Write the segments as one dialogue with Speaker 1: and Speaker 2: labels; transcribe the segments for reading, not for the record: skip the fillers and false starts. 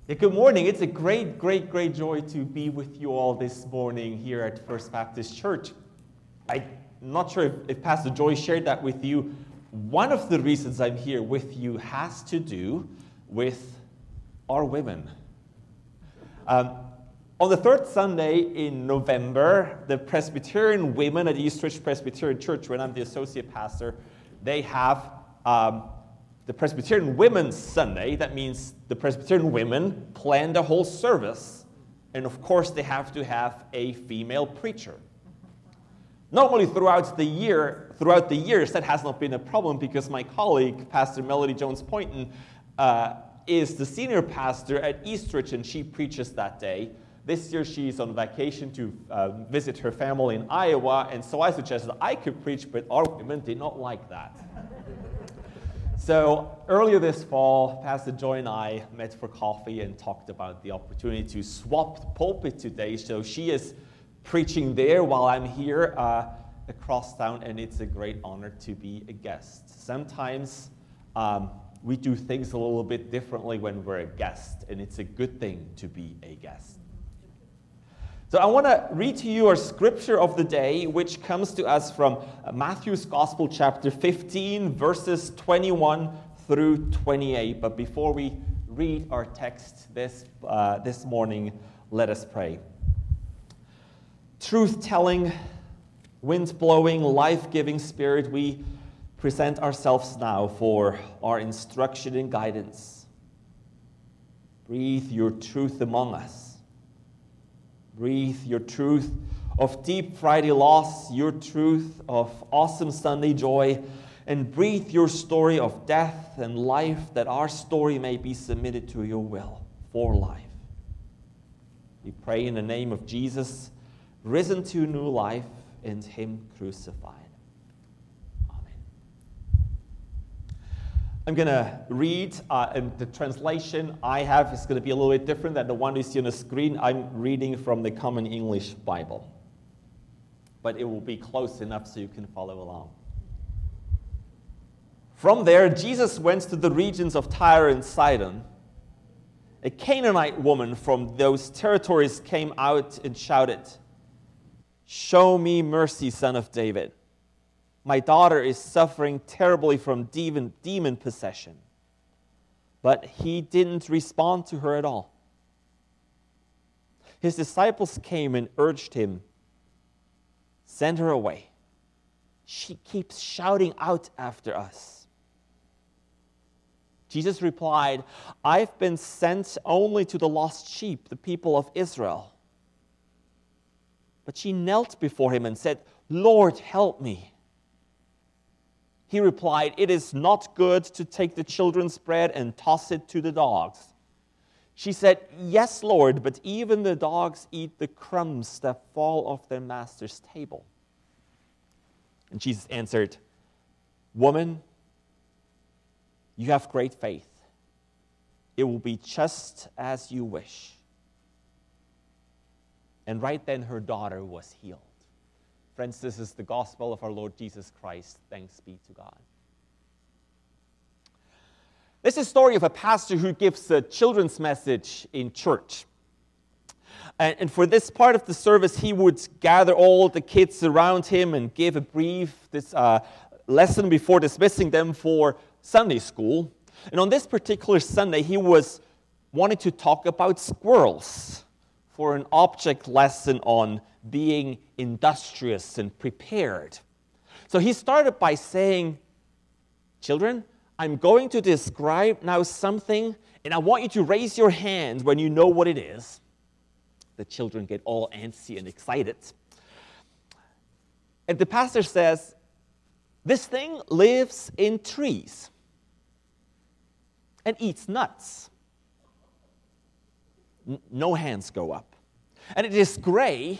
Speaker 1: Yeah, good morning. It's a great joy to be with you all this morning here at First Baptist Church. I'm not sure if Pastor Joy shared that with you. One of the reasons I'm here with you has to do with our women. On the third Sunday in November, the Presbyterian women at Eastridge Presbyterian Church, when I'm the associate pastor, they have the Presbyterian Women's Sunday. That means the Presbyterian women plan the whole service. And of course, they have to have a female preacher. Normally, throughout the years, that has not been a problem because my colleague, Pastor Melody Jones-Poynton, is the senior pastor at Eastridge, and she preaches that day. This year, she's on vacation to visit her family in Iowa, and so I suggested I could preach, but our women did not like that. So earlier this fall, Pastor Joy and I met for coffee and talked about the opportunity to swap the pulpit today. So she is preaching there while I'm here across town, and it's a great honor to be a guest. Sometimes we do things a little bit differently when we're a guest, and it's a good thing to be a guest. So I want to read to you our scripture of the day, which comes to us from Matthew's Gospel, chapter 15, verses 21 through 28. But before we read our text this morning, let us pray. Truth-telling, wind-blowing, life-giving Spirit, we present ourselves now for our instruction and guidance. Breathe your truth among us. Breathe your truth of deep Friday loss, your truth of awesome Sunday joy, and breathe your story of death and life, that our story may be submitted to your will for life. We pray in the name of Jesus, risen to new life, and him crucified. I'm going to read, and the translation I have is going to be a little bit different than the one you see on the screen. I'm reading from the Common English Bible, but it will be close enough so you can follow along. From there, Jesus went to the regions of Tyre and Sidon. A Canaanite woman from those territories came out and shouted, "Show me mercy, Son of David. My daughter is suffering terribly from demon possession." But he didn't respond to her at all. His disciples came and urged him, "Send her away. She keeps shouting out after us." Jesus replied, "I've been sent only to the lost sheep, the people of Israel." But she knelt before him and said, "Lord, help me." He replied, "It is not good to take the children's bread and toss it to the dogs." She said, "Yes, Lord, but even the dogs eat the crumbs that fall off their master's table." And Jesus answered, "Woman, you have great faith. It will be just as you wish." And right then her daughter was healed. Friends, this is the gospel of our Lord Jesus Christ. Thanks be to God. This is a story of a pastor who gives a children's message in church. And for this part of the service, he would gather all the kids around him and give a brief lesson before dismissing them for Sunday school. And on this particular Sunday, he was wanting to talk about squirrels for an object lesson on being industrious and prepared. So he started by saying, "Children, I'm going to describe now something, and I want you to raise your hand when you know what it is." The children get all antsy and excited. And the pastor says, "This thing lives in trees and eats nuts." No hands go up. "And it is gray,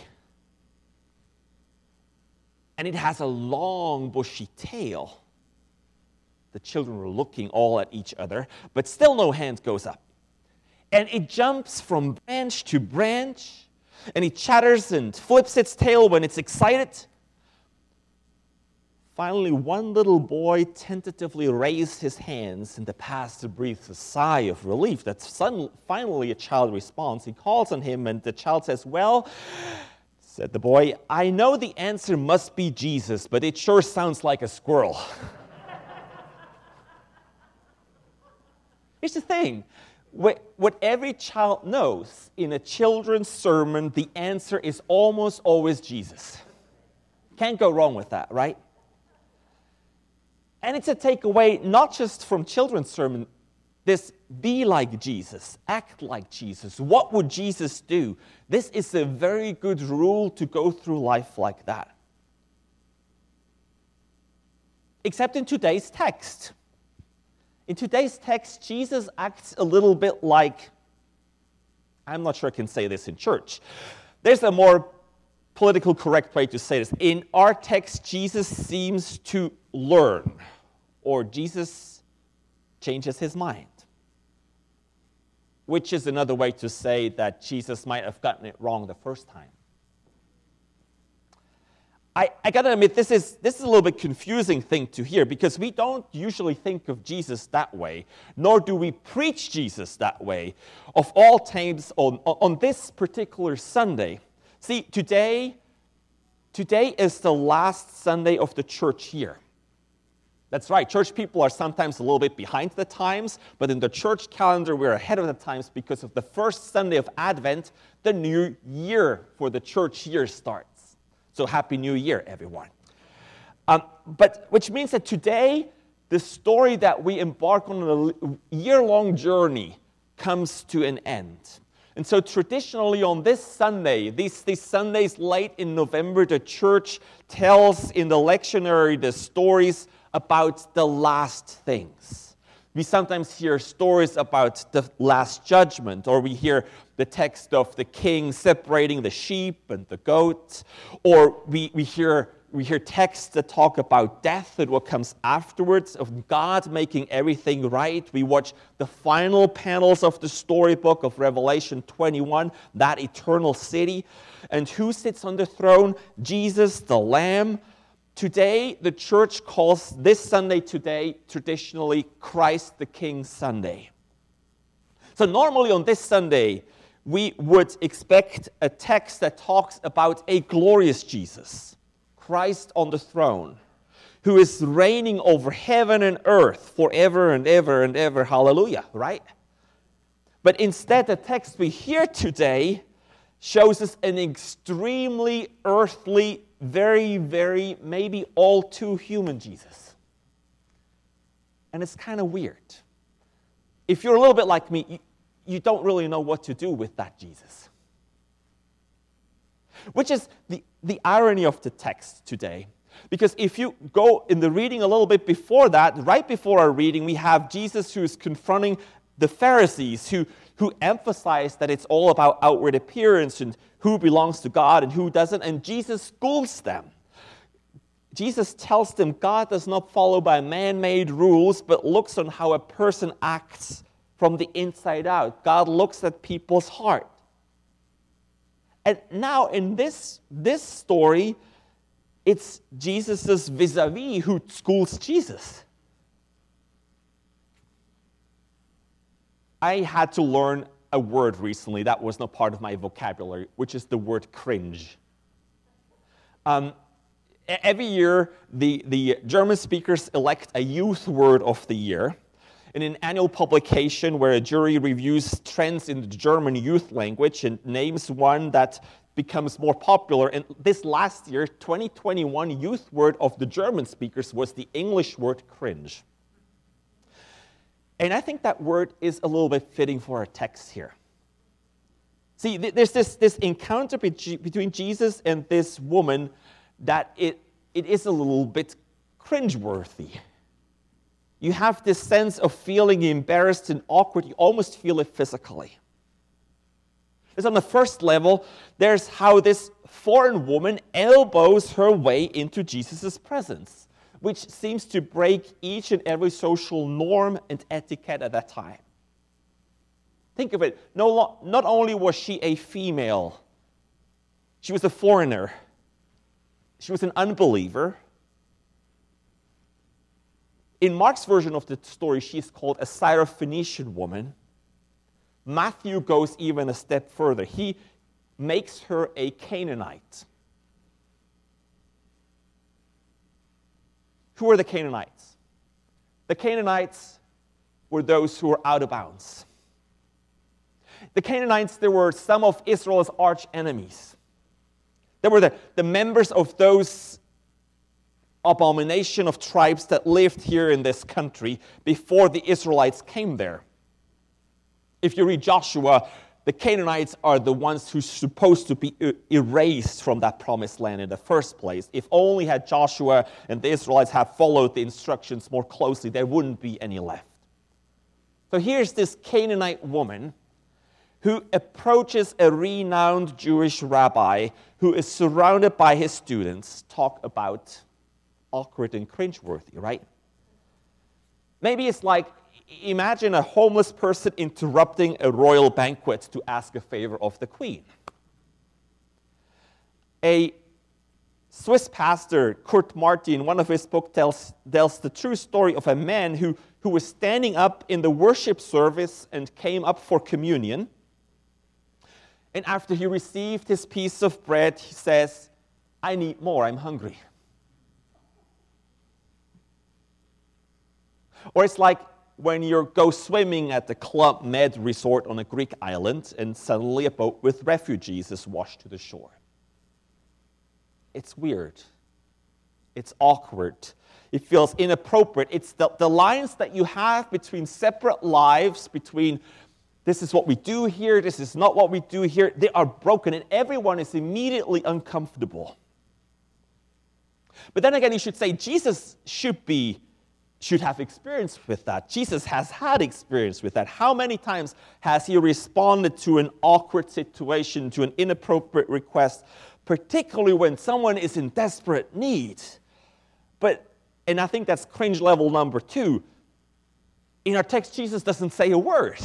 Speaker 1: and it has a long, bushy tail." The children were looking all at each other, but still no hand goes up. "And it jumps from branch to branch, and it chatters and flips its tail when it's excited." Finally, one little boy tentatively raised his hands, and the pastor breathes a sigh of relief that finally a child responds. He calls on him, and the child says, "Well," said the boy, "I know the answer must be Jesus, but it sure sounds like a squirrel." Here's the thing. What every child knows, in a children's sermon, the answer is almost always Jesus. Can't go wrong with that, right? And it's a takeaway not just from children's sermon, this be like Jesus, act like Jesus. What would Jesus do? This is a very good rule to go through life like that. Except in today's text. In today's text, Jesus acts a little bit like, I'm not sure I can say this in church. There's a more political correct way to say this. In our text, Jesus seems to learn, or Jesus changes his mind, which is another way to say that Jesus might have gotten it wrong the first time. I got to admit, this is a little bit confusing thing to hear, because we don't usually think of Jesus that way, nor do we preach Jesus that way. Of all times, on this particular Sunday, see, today is the last Sunday of the church year. That's right, church people are sometimes a little bit behind the times, but in the church calendar, we're ahead of the times because of the first Sunday of Advent, the new year for the church year starts. So Happy New Year, everyone. But which means that today, the story that we embark on a year-long journey comes to an end. And so traditionally on this Sunday, these Sundays late in November, the church tells in the lectionary the stories about the last things. We sometimes hear stories about the last judgment, or we hear the text of the king separating the sheep and the goat, or we hear texts that talk about death and what comes afterwards, of God making everything right. We watch the final panels of the storybook of Revelation 21, that eternal city. And who sits on the throne? Jesus, the Lamb. Today, the church calls this Sunday today, traditionally, Christ the King Sunday. So normally on this Sunday, we would expect a text that talks about a glorious Jesus, Christ on the throne, who is reigning over heaven and earth forever and ever and ever. Hallelujah, right? But instead, the text we hear today shows us an extremely earthly, very, very, maybe all too human Jesus. And it's kind of weird. If you're a little bit like me, you don't really know what to do with that Jesus. Which is the irony of the text today. Because if you go in the reading a little bit before that, right before our reading, we have Jesus who is confronting the Pharisees who emphasize that it's all about outward appearance and who belongs to God and who doesn't. And Jesus schools them. Jesus tells them God does not follow by man-made rules, but looks on how a person acts from the inside out. God looks at people's heart. And now in this story, it's Jesus' vis-a-vis who schools Jesus. I had to learn a word recently that was not part of my vocabulary, which is the word cringe. Every year, the German speakers elect a youth word of the year. In an annual publication where a jury reviews trends in the German youth language and names one that becomes more popular. And this last year, 2021 youth word of the German speakers was the English word cringe. And I think that word is a little bit fitting for our text here. See, there's this encounter between Jesus and this woman that it is a little bit cringeworthy. You have this sense of feeling embarrassed and awkward. You almost feel it physically. There's on the first level, there's how this foreign woman elbows her way into Jesus' presence, which seems to break each and every social norm and etiquette at that time. Think of it. Not only was she a female, she was a foreigner. She was an unbeliever. In Mark's version of the story, she's called a Syrophoenician woman. Matthew goes even a step further. He makes her a Canaanite. Who are the Canaanites? The Canaanites were those who were out of bounds. The Canaanites, they were some of Israel's arch enemies. They were the members of those abomination of tribes that lived here in this country before the Israelites came there. If you read Joshua, the Canaanites are the ones who are supposed to be erased from that promised land in the first place. If only had Joshua and the Israelites have followed the instructions more closely, there wouldn't be any left. So here's this Canaanite woman who approaches a renowned Jewish rabbi who is surrounded by his students. Talk about awkward and cringeworthy, right? Maybe it's like, imagine a homeless person interrupting a royal banquet to ask a favor of the queen. A Swiss pastor, Kurt Marti, in one of his books tells the true story of a man who was standing up in the worship service and came up for communion. And after he received his piece of bread, he says, "I need more, I'm hungry." Or it's like when you go swimming at the Club Med resort on a Greek island and suddenly a boat with refugees is washed to the shore. It's weird. It's awkward. It feels inappropriate. It's the lines that you have between separate lives, between this is what we do here, this is not what we do here, they are broken, and everyone is immediately uncomfortable. But then again, you should say Jesus should have experience with that. Jesus has had experience with that. How many times has he responded to an awkward situation, to an inappropriate request, particularly when someone is in desperate need? And I think that's cringe level number 2. In our text, Jesus doesn't say a word.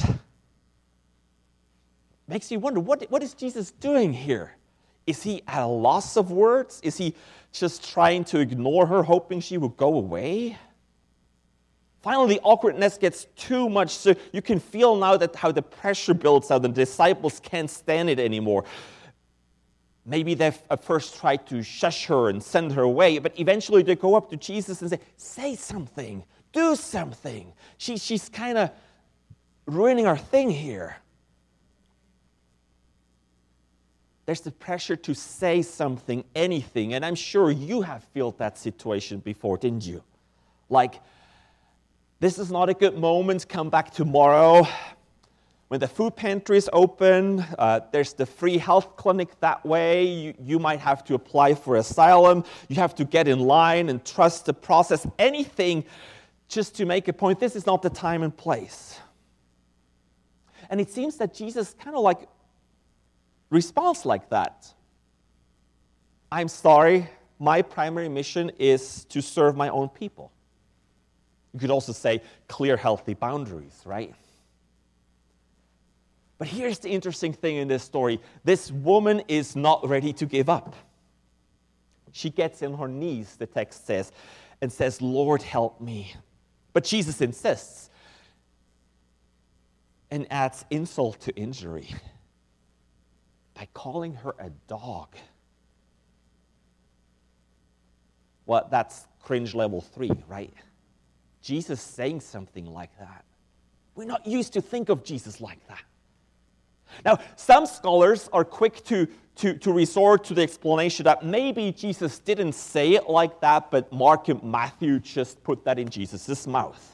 Speaker 1: Makes you wonder, what is Jesus doing here? Is he at a loss of words? Is he just trying to ignore her, hoping she will go away? Finally, the awkwardness gets too much, so you can feel now that how the pressure builds out. The disciples can't stand it anymore. Maybe they at first tried to shush her and send her away, but eventually they go up to Jesus and say something, do something. She's kind of ruining our thing here. There's the pressure to say something, anything, and I'm sure you have felt that situation before, didn't you? Like, this is not a good moment, come back tomorrow. When the food pantry is open, there's the free health clinic that way. You might have to apply for asylum. You have to get in line and trust the process. Anything just to make a point. This is not the time and place. And it seems that Jesus kind of like responds like that. I'm sorry, my primary mission is to serve my own people. You could also say clear, healthy boundaries, right? But here's the interesting thing in this story. This woman is not ready to give up. She gets on her knees, the text says, and says, "Lord, help me." But Jesus insists and adds insult to injury by calling her a dog. Well, that's cringe level 3, right? Jesus saying something like that. We're not used to think of Jesus like that. Now, some scholars are quick to resort to the explanation that maybe Jesus didn't say it like that, but Mark and Matthew just put that in Jesus' mouth.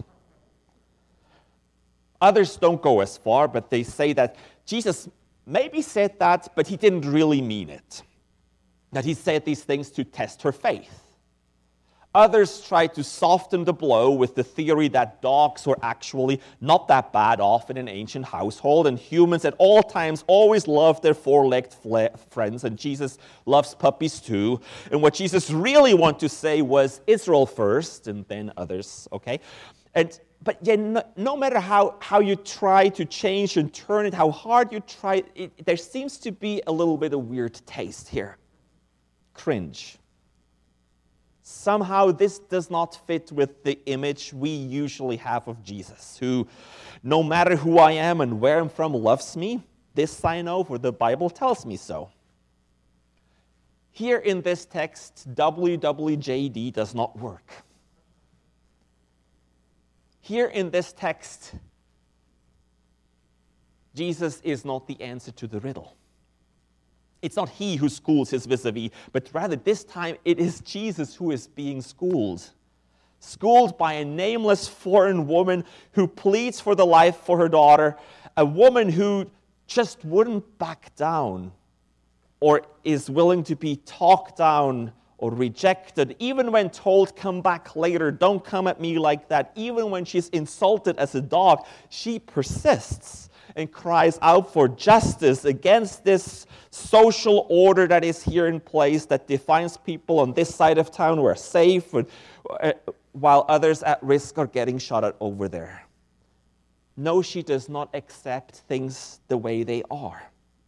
Speaker 1: Others don't go as far, but they say that Jesus maybe said that, but he didn't really mean it. That he said these things to test her faith. Others try to soften the blow with the theory that dogs were actually not that bad off in an ancient household, and humans at all times always loved their four-legged friends, and Jesus loves puppies too. And what Jesus really wanted to say was Israel first, and then others, okay? But yeah, no matter how you try to change and turn it, how hard you try, there seems to be a little bit of weird taste here. Cringe. Somehow this does not fit with the image we usually have of Jesus, who, no matter who I am and where I'm from, loves me. This I know, for the Bible tells me so. Here in this text, WWJD does not work. Here in this text, Jesus is not the answer to the riddle. It's not he who schools his vis-a-vis, but rather this time it is Jesus who is being schooled. Schooled by a nameless foreign woman who pleads for the life for her daughter, a woman who just wouldn't back down or is willing to be talked down or rejected, even when told, come back later, don't come at me like that. Even when she's insulted as a dog, she persists and cries out for justice against this social order that is here in place that defines people on this side of town who are safe, while others at risk are getting shot at over there. No, she does not accept things the way they are.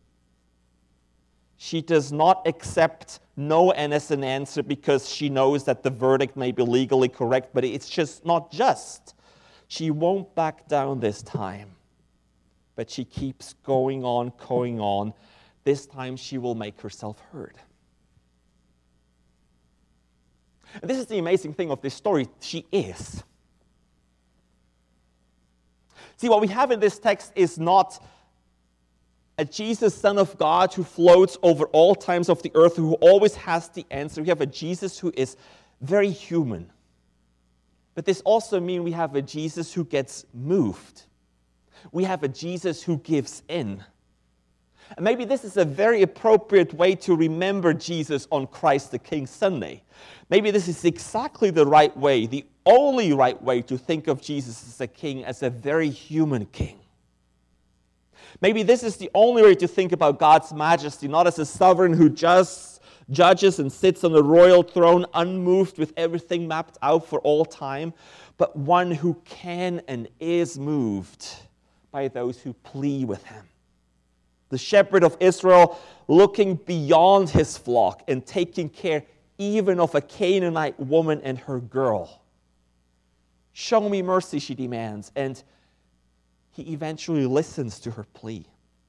Speaker 1: She does not accept no as an answer because she knows that the verdict may be legally correct, but it's just not just. She won't back down this time. But she keeps going on. This time she will make herself heard. And this is the amazing thing of this story. She is. See, what we have in this text is not a Jesus, Son of God, who floats over all times of the earth, who always has the answer. We have a Jesus who is very human. But this also means we have a Jesus who gets moved. We have a Jesus who gives in. And maybe this is a very appropriate way to remember Jesus on Christ the King Sunday. Maybe this is exactly the right way, the only right way to think of Jesus as a king, as a very human king. Maybe this is the only way to think about God's majesty, not as a sovereign who just judges and sits on a royal throne unmoved with everything mapped out for all time, but one who can and is moved by those who plead with him. The shepherd of Israel looking beyond his flock and taking care even of a Canaanite woman and her girl. Show me mercy, she demands, and he eventually listens to her plea.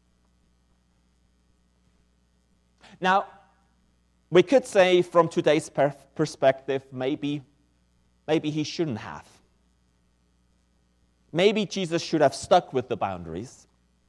Speaker 1: Now, we could say from today's perspective, maybe he shouldn't have. Maybe Jesus should have stuck with the boundaries.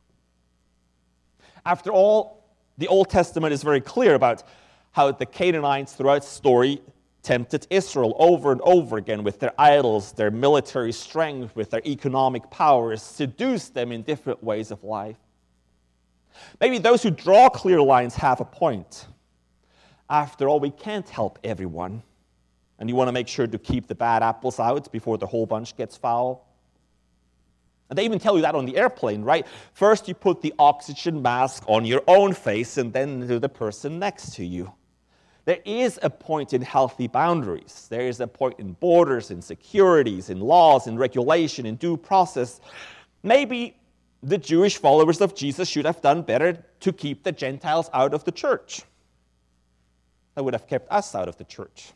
Speaker 1: After all, the Old Testament is very clear about how the Canaanites throughout the story tempted Israel over and over again with their idols, their military strength, with their economic powers, seduced them in different ways of life. Maybe those who draw clear lines have a point. After all, we can't help everyone, and you want to make sure to keep the bad apples out before the whole bunch gets foul. And they even tell you that on the airplane, right? First you put the oxygen mask on your own face and then to the person next to you. There is a point in healthy boundaries. There is a point in borders, in securities, in laws, in regulation, in due process. Maybe the Jewish followers of Jesus should have done better to keep the Gentiles out of the church. That would have kept us out of the church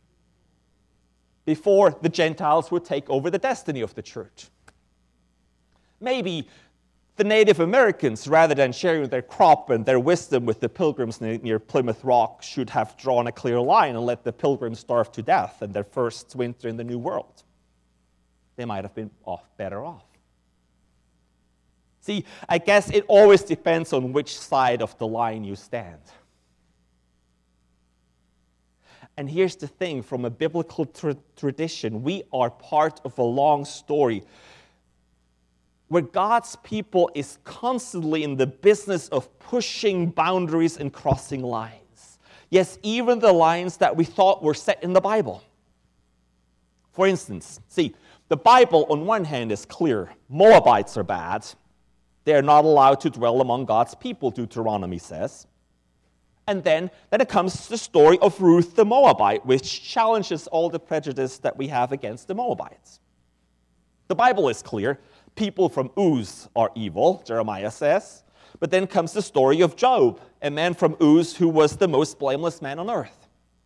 Speaker 1: before the Gentiles would take over the destiny of the church. Maybe the Native Americans, rather than sharing their crop and their wisdom with the pilgrims near Plymouth Rock, should have drawn a clear line and let the pilgrims starve to death in their first winter in the New World. They might have been better off. See, I guess it always depends on which side of the line you stand. And here's the thing, from a biblical tradition, we are part of a long story where God's people is constantly in the business of pushing boundaries and crossing lines. Yes, even the lines that we thought were set in the Bible. For instance, see, the Bible on one hand is clear. Moabites are bad. They are not allowed to dwell among God's people, Deuteronomy says. And then it comes the story of Ruth the Moabite, which challenges all the prejudice that we have against the Moabites. The Bible is clear. People from Uz are evil, Jeremiah says. But then comes the story of Job, a man from Uz who was the most blameless man on earth.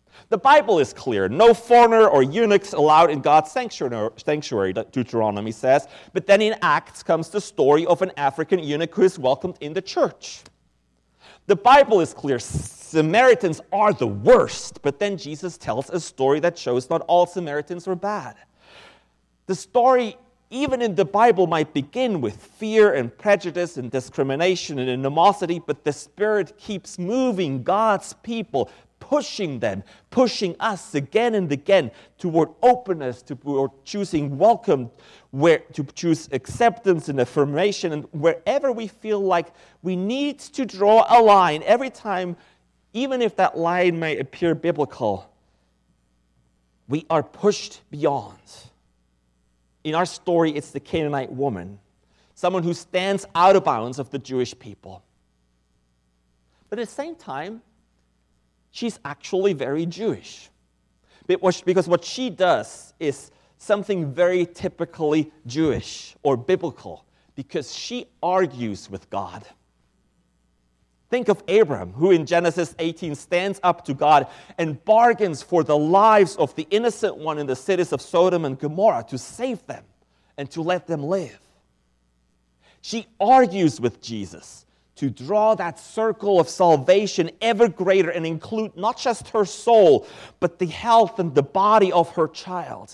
Speaker 1: The Bible is clear. No foreigner or eunuchs allowed in God's sanctuary, Deuteronomy says. But then in Acts comes the story of an African eunuch who is welcomed in the church. The Bible is clear. Samaritans are the worst. But then Jesus tells a story that shows not all Samaritans are bad. The story, even in the Bible, might begin with fear and prejudice and discrimination and animosity, but the Spirit keeps moving God's people, pushing us again and again toward openness, toward choosing welcome, to choose acceptance and affirmation. And wherever we feel like we need to draw a line, every time, even if that line may appear biblical, we are pushed beyond. In our story, it's the Canaanite woman, someone who stands out of bounds of the Jewish people. But at the same time, she's actually very Jewish. Because what she does is something very typically Jewish or biblical, because she argues with God. Think of Abraham, who in Genesis 18 stands up to God and bargains for the lives of the innocent one in the cities of Sodom and Gomorrah to save them and to let them live. She argues with Jesus to draw that circle of salvation ever greater and include not just her soul, but the health and the body of her child.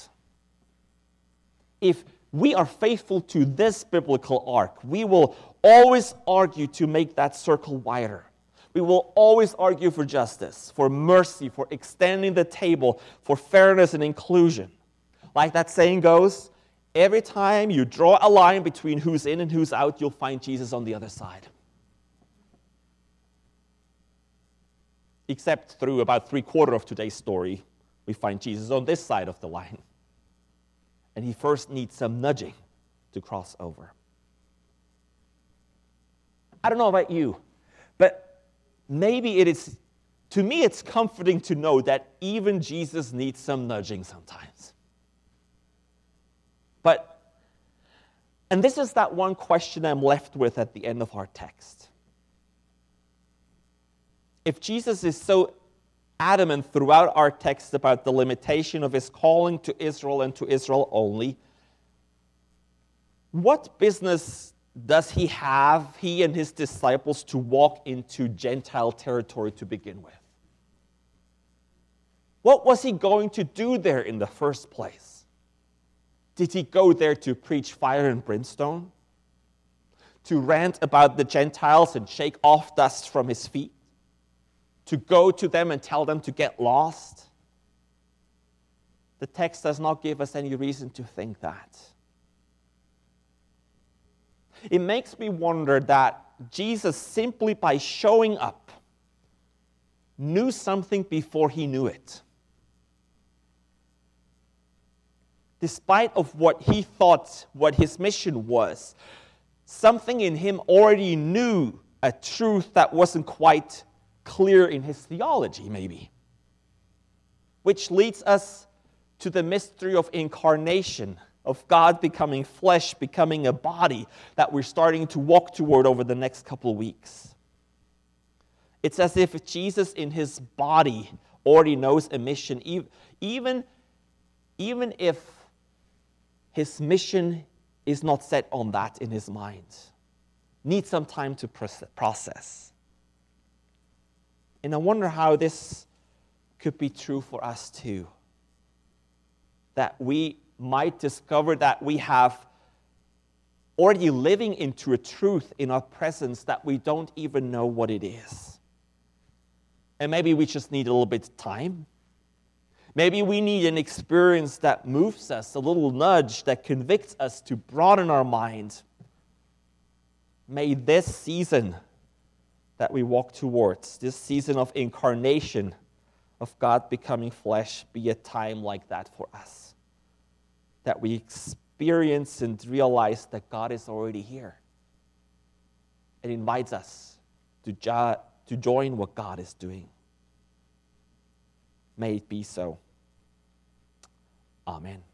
Speaker 1: If we are faithful to this biblical arc, we will always argue to make that circle wider. We will always argue for justice, for mercy, for extending the table, for fairness and inclusion. Like that saying goes, every time you draw a line between who's in and who's out, you'll find Jesus on the other side. Except through about 3/4 of today's story, we find Jesus on this side of the line. And he first needs some nudging to cross over. I don't know about you, but maybe to me it's comforting to know that even Jesus needs some nudging sometimes. And this is that one question I'm left with at the end of our text. If Jesus is so adamant throughout our text about the limitation of his calling to Israel and to Israel only, what business does he and his disciples, to walk into Gentile territory to begin with? What was he going to do there in the first place? Did he go there to preach fire and brimstone? To rant about the Gentiles and shake off dust from his feet? To go to them and tell them to get lost? The text does not give us any reason to think that. It makes me wonder that Jesus, simply by showing up, knew something before he knew it. Despite of what he thought, what his mission was, something in him already knew a truth that wasn't quite clear in his theology, maybe. Which leads us to the mystery of incarnation, of God becoming flesh, becoming a body, that we're starting to walk toward over the next couple of weeks. It's as if Jesus in his body already knows a mission, even if his mission is not set on that in his mind. Needs some time to process. And I wonder how this could be true for us too. That we might discover that we have already living into a truth in our presence that we don't even know what it is. And maybe we just need a little bit of time. Maybe we need an experience that moves us, a little nudge that convicts us to broaden our mind. May this season that we walk towards, this season of incarnation, of God becoming flesh, be a time like that for us. That we experience and realize that God is already here. It invites us to join what God is doing. May it be so. Amen.